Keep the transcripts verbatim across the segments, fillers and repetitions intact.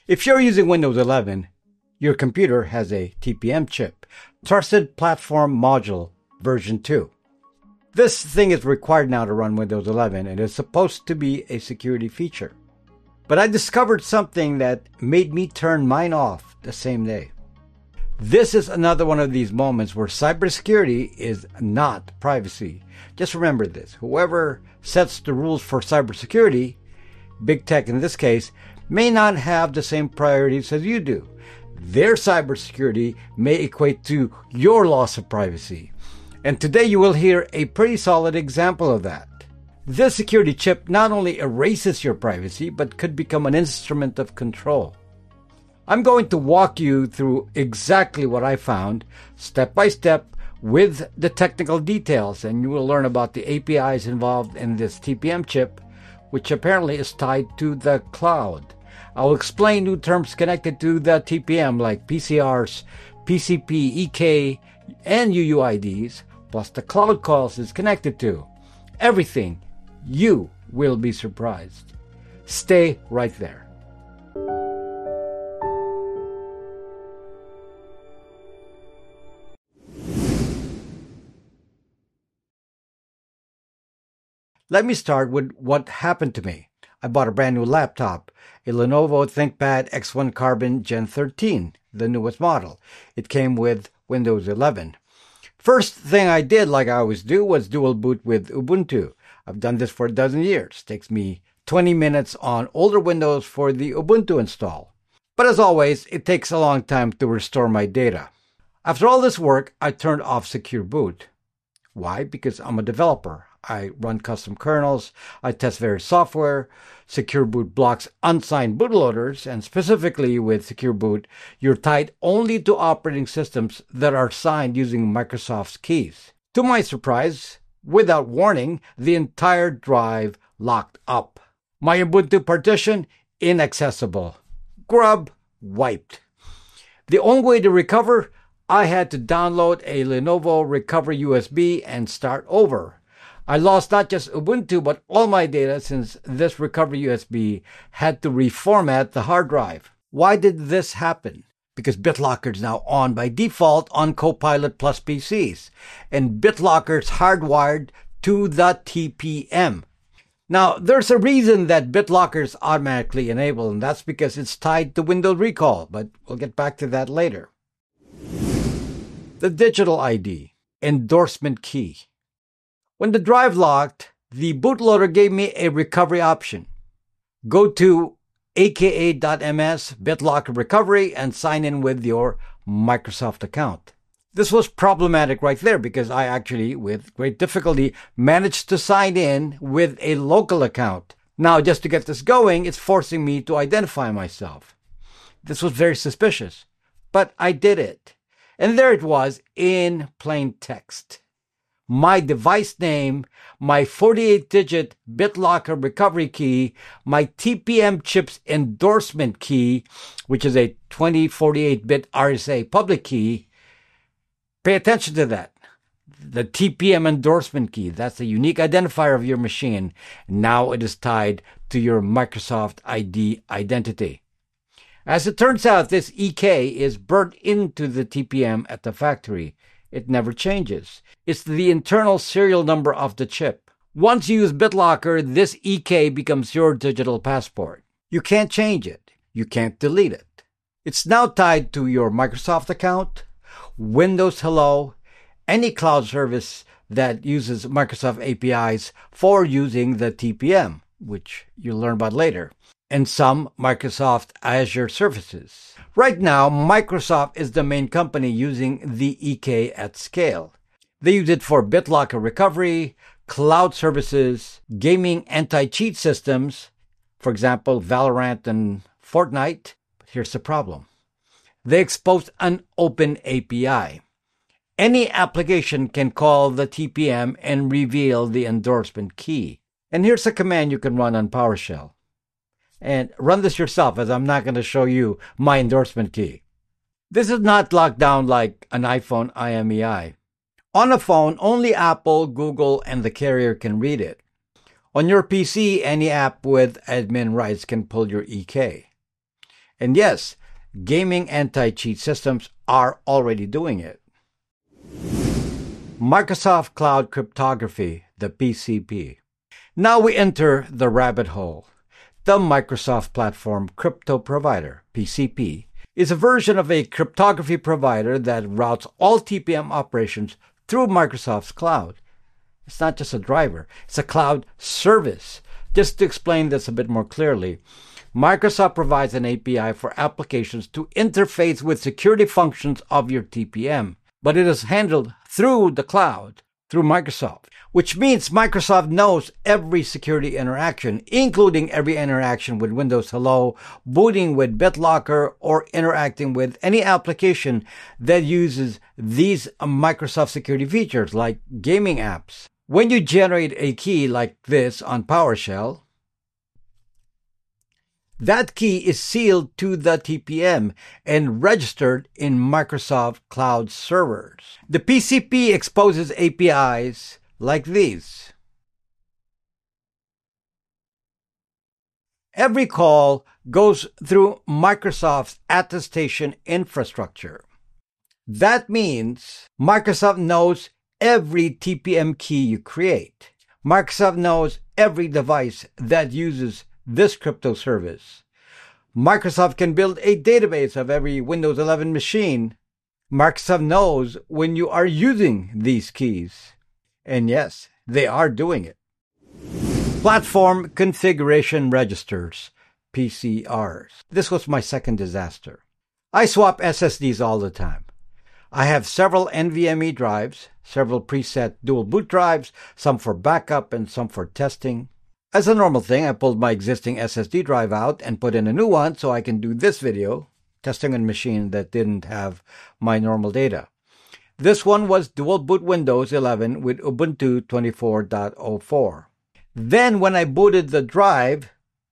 If you're using Windows eleven, your computer has a T P M chip, Trusted Platform Module version two. This thing is required now to run Windows eleven and is supposed to be a security feature. But I discovered something that made me turn mine off the same day. This is another one of these moments where cybersecurity is not privacy. Just remember this. Whoever sets the rules for cybersecurity, big tech in this case, may not have the same priorities as you do. Their cybersecurity may equate to your loss of privacy. And today you will hear a pretty solid example of that. This security chip not only erases your privacy, but could become an instrument of control. I'm going to walk you through exactly what I found, step by step, with the technical details, and you will learn about the A P Is involved in this T P M chip, which apparently is tied to the cloud. I will explain new terms connected to the T P M like P C Rs, P C P, E K, and U U I Ds, plus the cloud calls it's connected to. Everything. You will be surprised. Stay right there. Let me start with what happened to me. I bought a brand new laptop, a Lenovo ThinkPad X one Carbon Gen thirteen, the newest model. It came with Windows eleven. First thing I did, like I always do, was dual boot with Ubuntu. I've done this for a dozen years. It takes me twenty minutes on older Windows for the Ubuntu install. But as always, it takes a long time to restore my data. After all this work, I turned off Secure Boot. Why? Because I'm a developer. I run custom kernels, I test various software. Secure Boot blocks unsigned bootloaders, and specifically with Secure Boot, you're tied only to operating systems that are signed using Microsoft's keys. To my surprise, without warning, the entire drive locked up. My Ubuntu partition, inaccessible. Grub, wiped. The only way to recover, I had to download a Lenovo Recovery U S B and start over. I lost not just Ubuntu, but all my data since this recovery U S B had to reformat the hard drive. Why did this happen? Because BitLocker is now on by default on Copilot Plus P Cs, and BitLocker is hardwired to the T P M. Now, there's a reason that BitLocker is automatically enabled, and that's because it's tied to Windows Recall, but we'll get back to that later. The digital I D, endorsement key. When the drive locked, the bootloader gave me a recovery option. Go to aka dot m s BitLocker Recovery and sign in with your Microsoft account. This was problematic right there because I actually, with great difficulty, managed to sign in with a local account. Now, just to get this going, it's forcing me to identify myself. This was very suspicious, but I did it. And there it was in plain text. My device name, my forty-eight digit BitLocker recovery key, my T P M chip's endorsement key, which is a twenty forty-eight bit R S A public key. Pay attention to that. The T P M endorsement key, that's the unique identifier of your machine. Now it is tied to your Microsoft I D identity. As it turns out, this E K is burnt into the T P M at the factory. It never changes. It's the internal serial number of the chip. Once you use BitLocker, this E K becomes your digital passport. You can't change it. You can't delete it. It's now tied to your Microsoft account, Windows Hello, any cloud service that uses Microsoft A P Is for using the T P M, which you'll learn about later, and some Microsoft Azure services. Right now, Microsoft is the main company using the E K at scale. They use it for BitLocker recovery, cloud services, gaming anti-cheat systems, for example, Valorant and Fortnite. But here's the problem. They exposed an open A P I. Any application can call the T P M and reveal the endorsement key. And here's a command you can run on PowerShell. And run this yourself, as I'm not going to show you my endorsement key. This is not locked down like an iPhone I M E I. On a phone, only Apple, Google, and the carrier can read it. On your P C, any app with admin rights can pull your E K. And yes, gaming anti-cheat systems are already doing it. Microsoft Cloud Cryptography, the P C P. Now we enter the rabbit hole. The Microsoft Platform Crypto Provider, P C P, is a version of a cryptography provider that routes all T P M operations through Microsoft's cloud. It's not just a driver, it's a cloud service. Just to explain this a bit more clearly, Microsoft provides an A P I for applications to interface with security functions of your T P M, but it is handled through the cloud, through Microsoft, which means Microsoft knows every security interaction, including every interaction with Windows Hello, booting with BitLocker, or interacting with any application that uses these Microsoft security features like gaming apps. When you generate a key like this on PowerShell, that key is sealed to the T P M and registered in Microsoft Cloud servers. The P C P exposes A P Is like these. Every call goes through Microsoft's attestation infrastructure. That means Microsoft knows every T P M key you create. Microsoft knows every device that uses this crypto service. Microsoft can build a database of every Windows eleven machine. Microsoft knows when you are using these keys. And yes, they are doing it. Platform Configuration Registers, P C Rs. This was my second disaster. I swap S S Ds all the time. I have several NVMe drives, several preset dual boot drives, some for backup and some for testing. As a normal thing, I pulled my existing S S D drive out and put in a new one so I can do this video, testing on a machine that didn't have my normal data. This one was dual boot Windows eleven with Ubuntu twenty-four point oh four. Then when I booted the drive,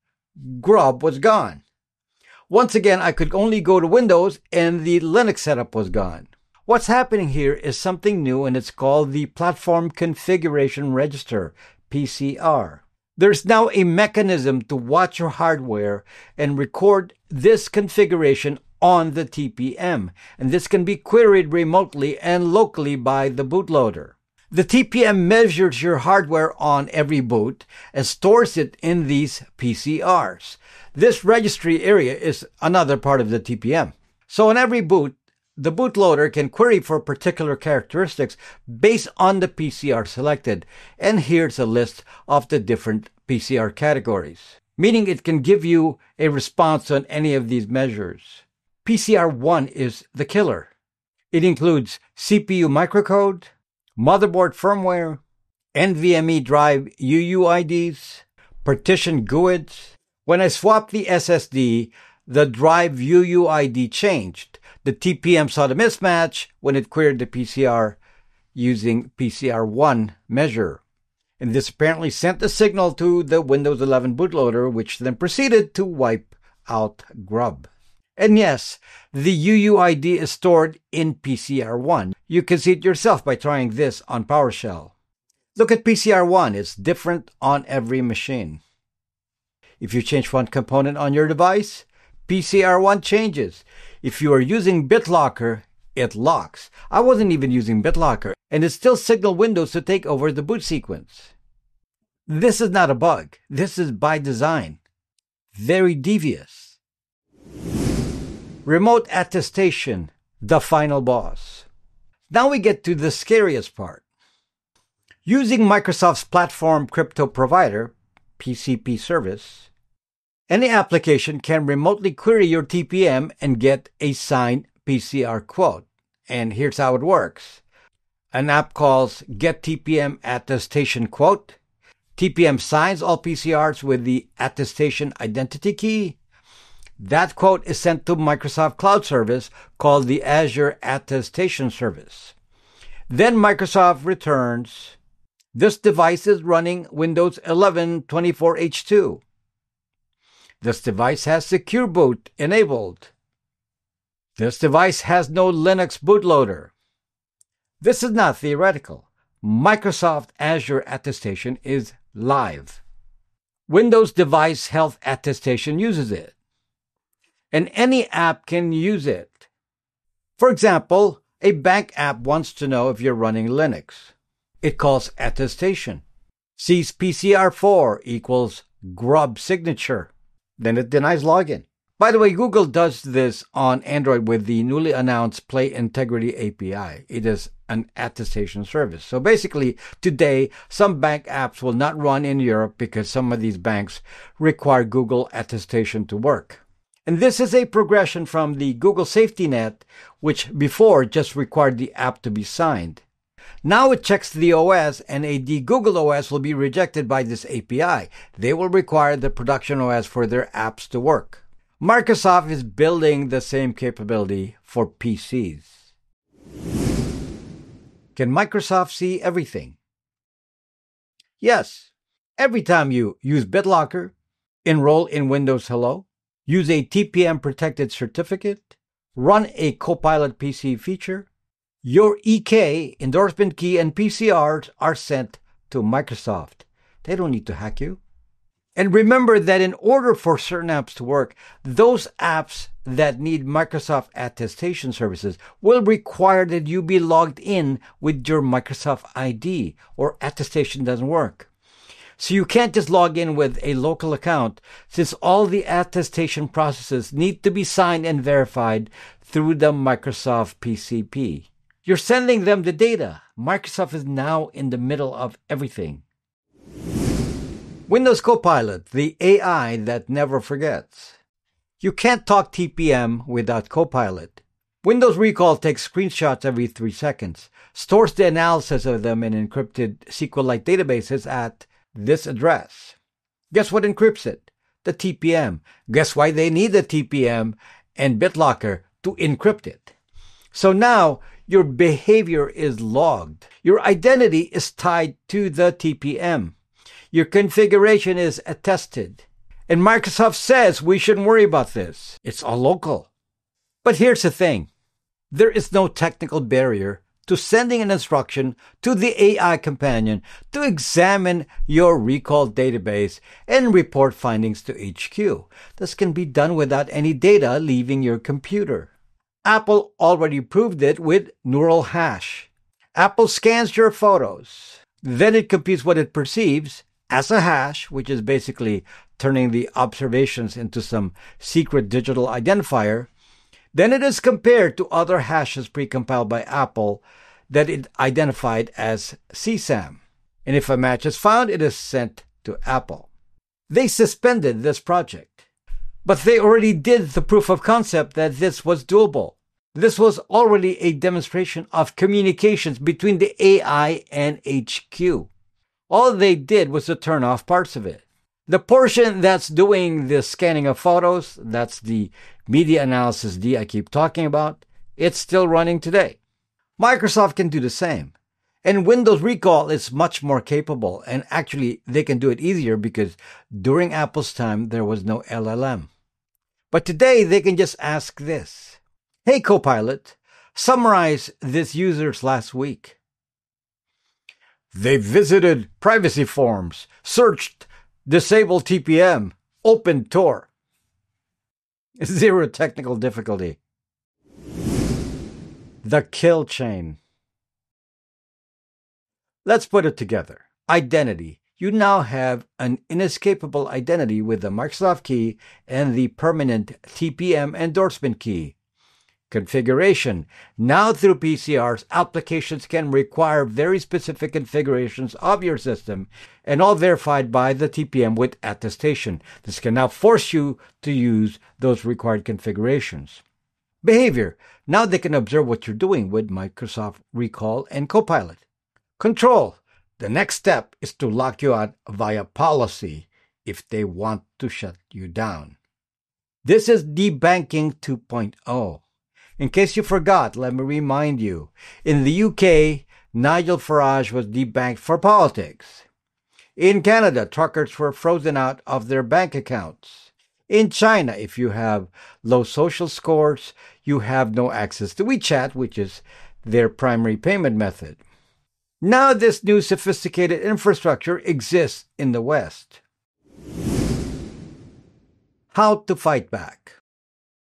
Grub was gone. Once again, I could only go to Windows and the Linux setup was gone. What's happening here is something new, and it's called the Platform Configuration Register, P C R. There's now a mechanism to watch your hardware and record this configuration on the T P M, and this can be queried remotely and locally by the bootloader. The T P M measures your hardware on every boot and stores it in these P C Rs. This registry area is another part of the T P M. So on every boot, the bootloader can query for particular characteristics based on the P C R selected. And here's a list of the different P C R categories, meaning it can give you a response on any of these measures. P C R one is the killer. It includes C P U microcode, motherboard firmware, NVMe drive U U I Ds, partition G U I Ds. When I swapped the S S D, the drive U U I D changed. The T P M saw the mismatch when it queried the P C R using P C R one measure. And this apparently sent the signal to the Windows eleven bootloader, which then proceeded to wipe out Grub. And yes, the U U I D is stored in P C R one. You can see it yourself by trying this on PowerShell. Look at P C R one, it's different on every machine. If you change one component on your device, P C R one changes. If you are using BitLocker, it locks. I wasn't even using BitLocker, and it still signaled Windows to take over the boot sequence. This is not a bug. This is by design. Very devious. Remote attestation, the final boss. Now we get to the scariest part. Using Microsoft's Platform Crypto Provider, P C P service, any application can remotely query your T P M and get a signed P C R quote. And here's how it works. An app calls Get T P M Attestation Quote. T P M signs all P C Rs with the attestation identity key. That quote is sent to Microsoft Cloud Service called the Azure Attestation Service. Then Microsoft returns, this device is running Windows eleven twenty-four H two. This device has Secure Boot enabled. This device has no Linux bootloader. This is not theoretical. Microsoft Azure Attestation is live. Windows Device Health Attestation uses it. and any app can use it. For example, a bank app wants to know if you're running Linux. It calls attestation, sees P C R four equals grub signature, then it denies login. By the way, Google does this on Android with the newly announced Play Integrity A P I. It is an attestation service. So basically, today, some bank apps will not run in Europe because some of these banks require Google attestation to work. And this is a progression from the Google Safety Net, which before just required the app to be signed. Now it checks the O S, and a de-Google O S will be rejected by this A P I. They will require the production O S for their apps to work. Microsoft is building the same capability for P Cs. Can Microsoft see everything? Yes. Every time you use BitLocker, enroll in Windows Hello, use a T P M protected certificate, run a Copilot P C feature, your E K, endorsement key, and P C Rs are sent to Microsoft. They don't need to hack you. And remember that in order for certain apps to work, those apps that need Microsoft attestation services will require that you be logged in with your Microsoft I D, or attestation doesn't work. So you can't just log in with a local account, since all the attestation processes need to be signed and verified through the Microsoft P C P. You're sending them the data. Microsoft is now in the middle of everything. Windows Copilot, the A I that never forgets. You can't talk T P M without Copilot. Windows Recall takes screenshots every three seconds, stores the analysis of them in encrypted SQLite databases at this address. Guess what encrypts it? The T P M. Guess why they need the T P M and BitLocker to encrypt it? So now your behavior is logged. Your identity is tied to the T P M. Your configuration is attested. And Microsoft says we shouldn't worry about this. It's all local. But here's the thing. There is no technical barrier to sending an instruction to the A I companion to examine your recall database and report findings to H Q. This can be done without any data leaving your computer. Apple already proved it with Neural Hash. Apple scans your photos. Then it computes what it perceives as a hash, which is basically turning the observations into some secret digital identifier. Then it is compared to other hashes precompiled by Apple that it identified as C SAM. And if a match is found, it is sent to Apple. They suspended this project, but they already did the proof of concept that this was doable. This was already a demonstration of communications between the A I and H Q. All they did was to turn off parts of it. The portion that's doing the scanning of photos, that's the media analysis D I keep talking about, it's still running today. Microsoft can do the same. And Windows Recall is much more capable, and actually they can do it easier because during Apple's time there was no L L M. But today they can just ask this. Hey Copilot, summarize this user's last week. They visited privacy forums, searched, disabled T P M, opened Tor. Zero technical difficulty. The kill chain. Let's put it together. Identity. You now have an inescapable identity with the Microsoft key and the permanent T P M endorsement key. Configuration. Now through P C Rs, applications can require very specific configurations of your system, and all verified by the T P M with attestation. This can now force you to use those required configurations. Behavior. Now they can observe what you're doing with Microsoft Recall and Copilot. Control. The next step is to lock you out via policy if they want to shut you down. This is debanking two point oh. In case you forgot, let me remind you. In the U K, Nigel Farage was debanked for politics. In Canada, truckers were frozen out of their bank accounts. In China, if you have low social scores, you have no access to WeChat, which is their primary payment method. Now this new sophisticated infrastructure exists in the West. How to fight back?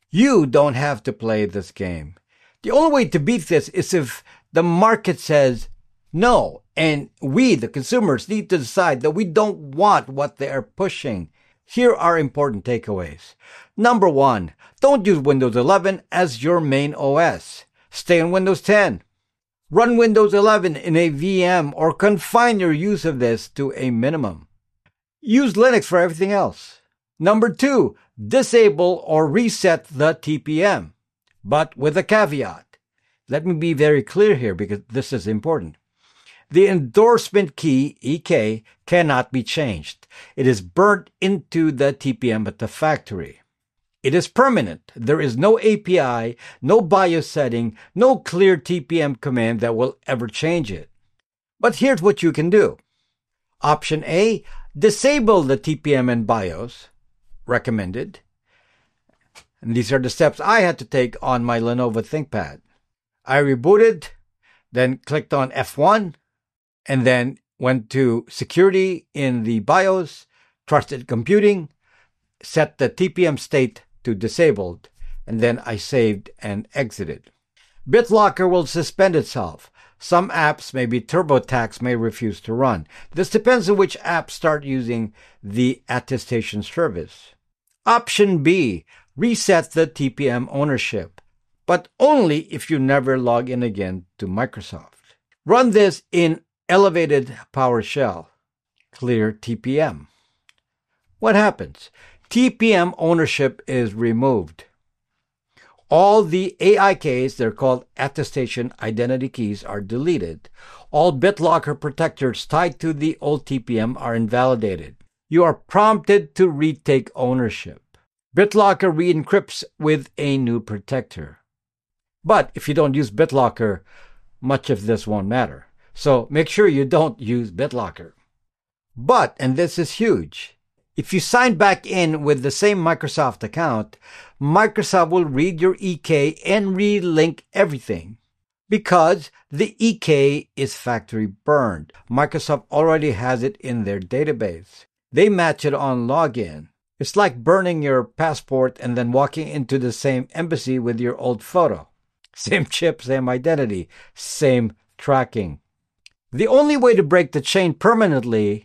You don't have to play this game. The only way to beat this is if the market says no, and we, the consumers, need to decide that we don't want what they are pushing. Here are important takeaways. Number one, don't use Windows eleven as your main O S. Stay on Windows ten. Run Windows eleven in a V M or confine your use of this to a minimum. Use Linux for everything else. Number two, disable or reset the T P M, but with a caveat. Let me be very clear here because this is important. The endorsement key, E K, cannot be changed. It is burnt into the T P M at the factory. It is permanent. There is no A P I, no BIOS setting, no clear T P M command that will ever change it. But here's what you can do. Option A, disable the T P M and BIOS. Recommended. And these are the steps I had to take on my Lenovo ThinkPad. I rebooted, then clicked on F one, and then went to Security in the BIOS, Trusted Computing, set the T P M state to disabled, and then I saved and exited. BitLocker will suspend itself. Some apps, maybe TurboTax, may refuse to run. This depends on which apps start using the attestation service. Option B, reset the T P M ownership, but only if you never log in again to Microsoft. Run this in elevated PowerShell. Clear T P M. What happens? T P M ownership is removed. All the A I Ks, they're called attestation identity keys, are deleted. All BitLocker protectors tied to the old T P M are invalidated. You are prompted to retake ownership. BitLocker re-encrypts with a new protector. But if you don't use BitLocker, much of this won't matter. So make sure you don't use BitLocker. But, and this is huge, if you sign back in with the same Microsoft account, Microsoft will read your E K and relink everything because the E K is factory burned. Microsoft already has it in their database. They match it on login. It's like burning your passport and then walking into the same embassy with your old photo. Same chip, same identity, same tracking. The only way to break the chain permanently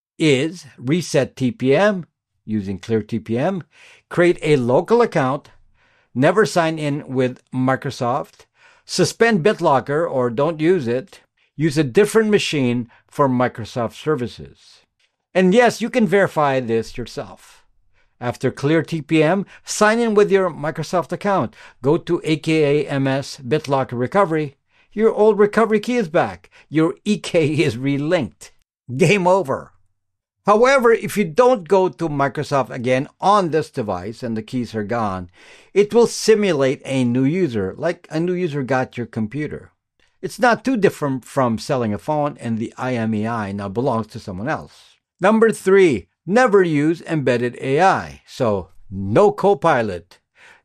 is reset T P M using Clear T P M, create a local account, never sign in with Microsoft, suspend BitLocker or don't use it, use a different machine for Microsoft services. And yes, you can verify this yourself. After Clear T P M, sign in with your Microsoft account. Go to A K A M S BitLocker Recovery. Your old recovery key is back. Your E K is relinked. Game over. However, if you don't go to Microsoft again on this device and the keys are gone, it will simulate a new user, like a new user got your computer. It's not too different from selling a phone and the I M E I now belongs to someone else. Number three, never use embedded A I. So, no Copilot,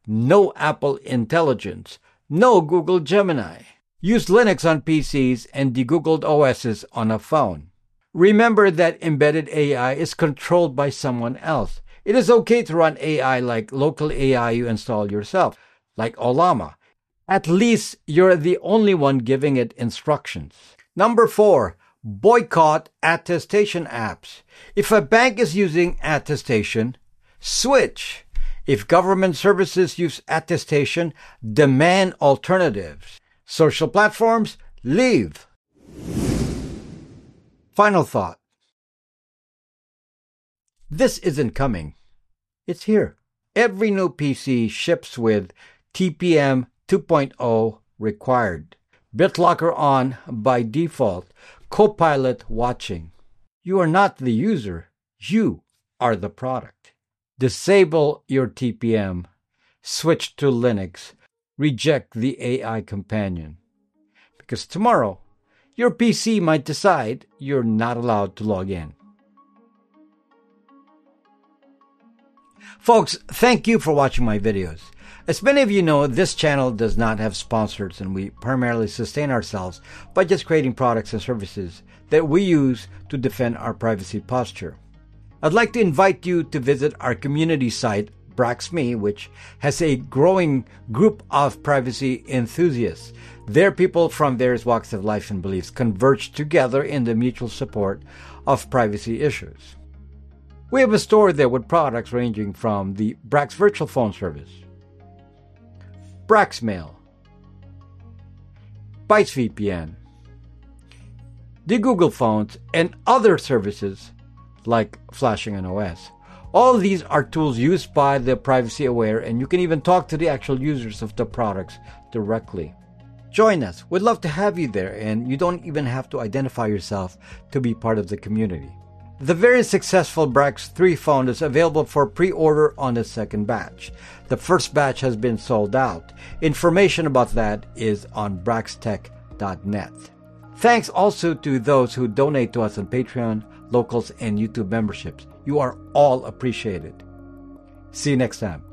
no Apple Intelligence, no Google Gemini. Use Linux on P Cs and de-Googled O Ss on a phone. Remember that embedded A I is controlled by someone else. It is okay to run A I like local A I you install yourself, like Ollama. At least you're the only one giving it instructions. Number four, boycott attestation apps. If a bank is using attestation, switch. If government services use attestation, demand alternatives. Social platforms, leave. Final thought. This isn't coming. It's here. Every new P C ships with T P M two point oh required. BitLocker on by default. Copilot watching. You are not the user. You are the product. Disable your T P M. Switch to Linux. Reject the A I companion. Because tomorrow, your P C might decide you're not allowed to log in. Folks, thank you for watching my videos. As many of you know, this channel does not have sponsors and we primarily sustain ourselves by just creating products and services that we use to defend our privacy posture. I'd like to invite you to visit our community site, BraxMe, which has a growing group of privacy enthusiasts. Their people from various walks of life and beliefs converge together in the mutual support of privacy issues. We have a store there with products ranging from the Brax virtual phone service, BraxMail, Bytes V P N, the Google phones, and other services like flashing an O S. All of these are tools used by the privacy aware, and you can even talk to the actual users of the products directly. Join us. We'd love to have you there, and you don't even have to identify yourself to be part of the community. The very successful Brax three phone is available for pre-order on the second batch. The first batch has been sold out. Information about that is on brax tech dot net. Thanks also to those who donate to us on Patreon, Locals, and YouTube memberships. You are all appreciated. See you next time.